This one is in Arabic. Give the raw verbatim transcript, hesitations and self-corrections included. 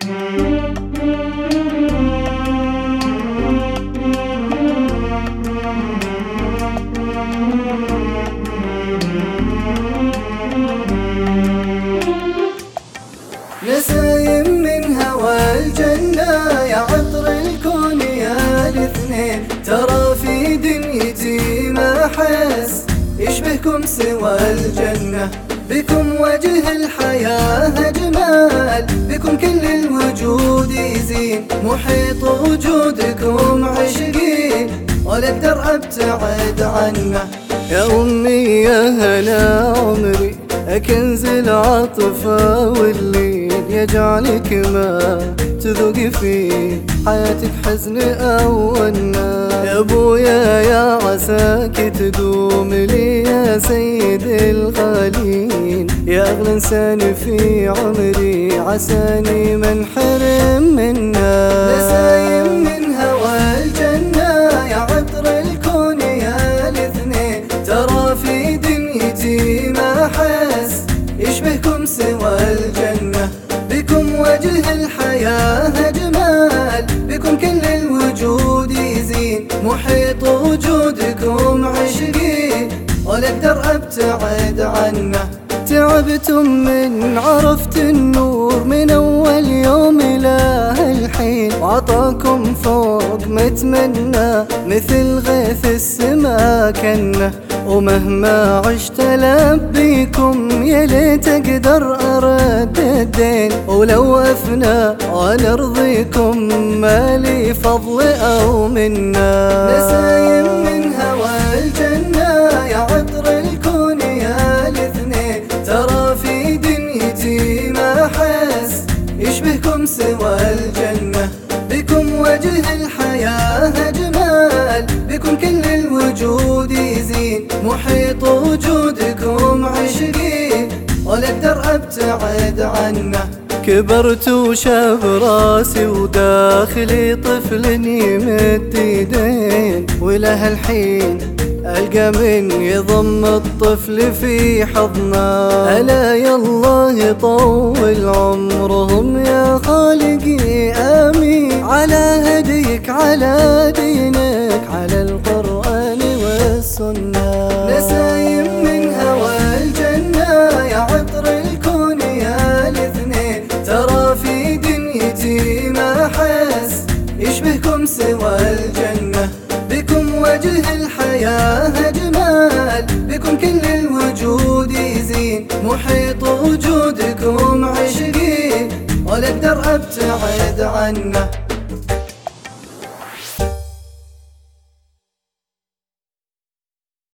نسايم من هوى الجنة يا عطر الكون يا الاثنين، ترى في دنيتي ما أحس يشبهكم سوى الجنة. بكم وجه الحياة أجمل، بكم كل الوجود يزين، محيط وجودكم عشقي ولا أقدر أبتعد عنه. يا أمي يا هلا عمري كنز العاطفة واللين، يجعلك ما تذوقي في حياتك حزن أو ونا. يا أبويا يا عساك تدوم لي يا سيد الغالين، يا أغلى إنسان في عمري عساني ما انحرم منا. نسايم من هوى الجنة يا عطر الكون يا الاثنين، ترى في دنيتي ما أحس يشبهكم سوى الجنة. بكم وجه الحياة أجمل، بكم كل الوجود يزين، محيط وجودكم عشقي ولا أقدر أبتعد عنه. تعبتم من عرفت النور من أول يوم إلى الحين، وعطاكم فوق متمنى مثل غيث السما كنه. ومهما عشت لبيكم يا ليت أقدر أرد الدين، ولو أفنى وأنا أرضيكم ما لي فضل أو منا. نسايم من هوى الجنة يا عطر الكون يا الاثنين، ترى في دنيتي ما أحس يشبهكم سوى الجنة. بكم وجه الحياة أجمل، بكم كل الوجود يزين، محيط وجودكم عشقي ولا أقدر أبتعد عنه. كبرت وشاب راسي وداخلي طفل يمد يدين، وله الحين ألقى من يضم الطفل في حضنه. ألا يالله يطول عمرهم يا خالقي آمين، على هديك على دينك على القرآن والسنة. نسايم من هوى الجنة يا عطر الكون يا الاثنين، ترى في دنيتي ما أحس يشبهكم سوى الجنة. بكم وجه الحياة أجمل، بكم كل الوجود يزين، محيط وجودكم عشقي ولا أقدر أبتعد عنه.